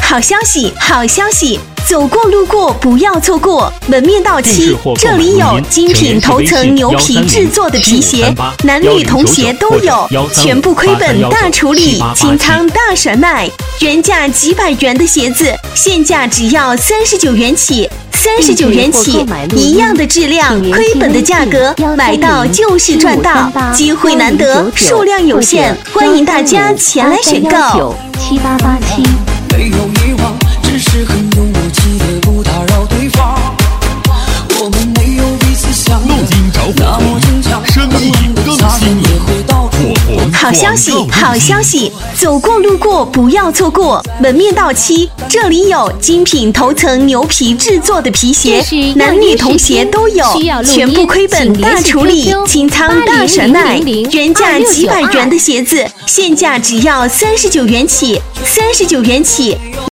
好消息，好消息！走过路过不要错过，门面到期，这里有精品头层牛皮制作的皮鞋，男女童鞋都有，全部亏本大处理，清仓大甩卖，原价几百元的鞋子，现价只要39元起。39元起，一样的质量，亏本的价格，买到就是赚到，机会难得，数量有限，欢迎大家前来选购。 7887。没有遗忘，只是很有默契的不打扰对方。我们没有彼此相爱， 路经着火红，生意更兴隆。 好消息，好消息！走过路过不要错过，门面到期，这里有精品头层牛皮制作的皮鞋，男女童鞋都有，全部亏本大处理，清仓大甩卖，原价几百元的鞋子，现价只要39元起，39元起。